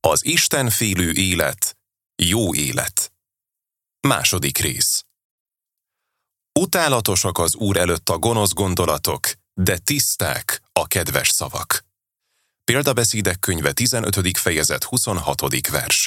Az istenfélő élet, jó élet. Második rész. Utálatosak az Úr előtt a gonosz gondolatok, de tiszták a kedves szavak. Példabeszédek könyve 15. fejezet 26. vers.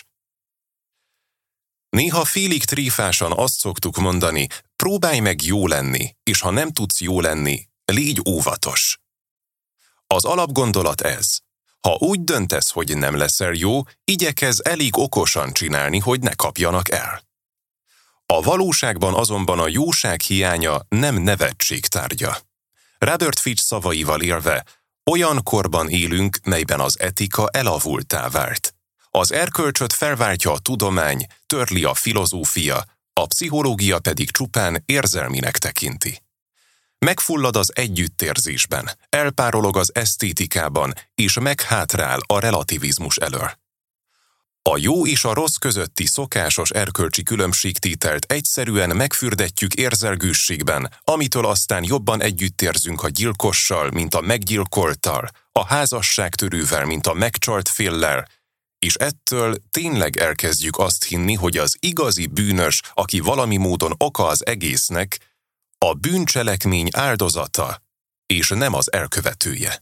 Néha félig tréfásan azt szoktuk mondani, próbálj meg jó lenni, és ha nem tudsz jó lenni, légy óvatos. Az alapgondolat ez. Ha úgy döntesz, hogy nem leszel jó, igyekezz elég okosan csinálni, hogy ne kapjanak el. A valóságban azonban a jóság hiánya nem nevetség tárgya. Robert Fitch szavaival élve, olyan korban élünk, melyben az etika elavulttá vált. Az erkölcsöt felváltja a tudomány, törli a filozófia, a pszichológia pedig csupán érzelminek tekinti. Megfullad az együttérzésben, elpárolog az esztétikában, és meghátrál a relativizmus elől. A jó és a rossz közötti szokásos erkölcsi különbségtételt egyszerűen megfürdetjük érzelgősségben, amitől aztán jobban együttérzünk a gyilkossal, mint a meggyilkolttal, a házasságtörővel, mint a megcsalt féllel, és ettől tényleg elkezdjük azt hinni, hogy az igazi bűnös, aki valami módon oka az egésznek, a bűncselekmény áldozata, és nem az elkövetője.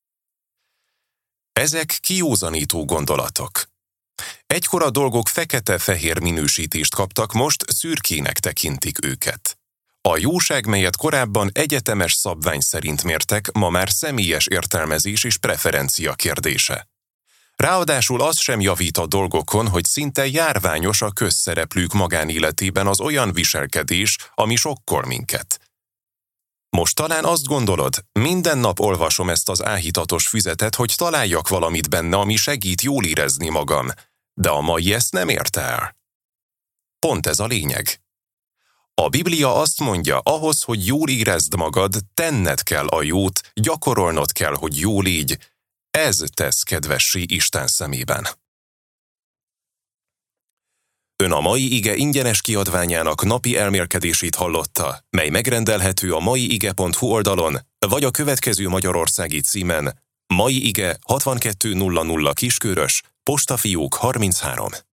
Ezek kijózanító gondolatok. Egykor a dolgok fekete-fehér minősítést kaptak, most szürkének tekintik őket. A jóság, melyet korábban egyetemes szabvány szerint mértek, ma már személyes értelmezés és preferencia kérdése. Ráadásul az sem javít a dolgokon, hogy szinte járványos a közszereplők magánéletében az olyan viselkedés, ami sokkol minket. Most talán azt gondolod, minden nap olvasom ezt az áhítatos füzetet, hogy találjak valamit benne, ami segít jól érezni magam, de a mai ezt nem érte el. Pont ez a lényeg. A Biblia azt mondja, ahhoz, hogy jól érezd magad, tenned kell a jót, gyakorolnod kell, hogy jó légy. Ez tesz kedvessé Isten szemében. Ön a mai ige ingyenes kiadványának napi elmélkedését hallotta, mely megrendelhető a maiige.hu oldalon, vagy a következő magyarországi címen: Mai Ige 6200 Kiskörös, Postafiók 33.